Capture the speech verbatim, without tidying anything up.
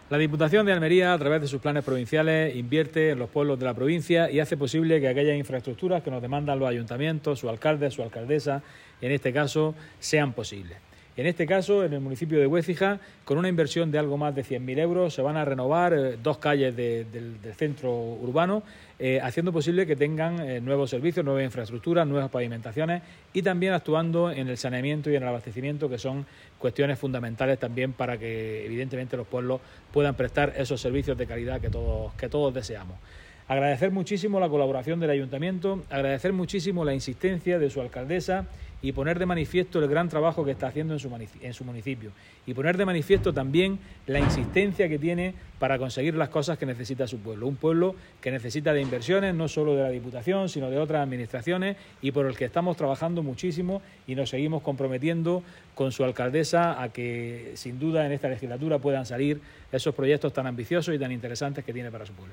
La Diputación de Almería, a través de sus planes provinciales, invierte en los pueblos de la provincia y hace posible que aquellas infraestructuras que nos demandan los ayuntamientos, sus alcaldes, su alcaldesa, en este caso, sean posibles. En este caso, en el municipio de Huécija, con una inversión de algo más de cien mil euros, se van a renovar eh, dos calles de, de, del centro urbano, eh, haciendo posible que tengan eh, nuevos servicios, nuevas infraestructuras, nuevas pavimentaciones y también actuando en el saneamiento y en el abastecimiento, que son cuestiones fundamentales también para que, evidentemente, los pueblos puedan prestar esos servicios de calidad que todos, que todos deseamos. Agradecer muchísimo la colaboración del Ayuntamiento, agradecer muchísimo la insistencia de su alcaldesa y poner de manifiesto el gran trabajo que está haciendo en su, en su municipio. Y poner de manifiesto también la insistencia que tiene para conseguir las cosas que necesita su pueblo. Un pueblo que necesita de inversiones, no solo de la Diputación, sino de otras administraciones, y por el que estamos trabajando muchísimo y nos seguimos comprometiendo con su alcaldesa a que, sin duda, en esta legislatura puedan salir esos proyectos tan ambiciosos y tan interesantes que tiene para su pueblo.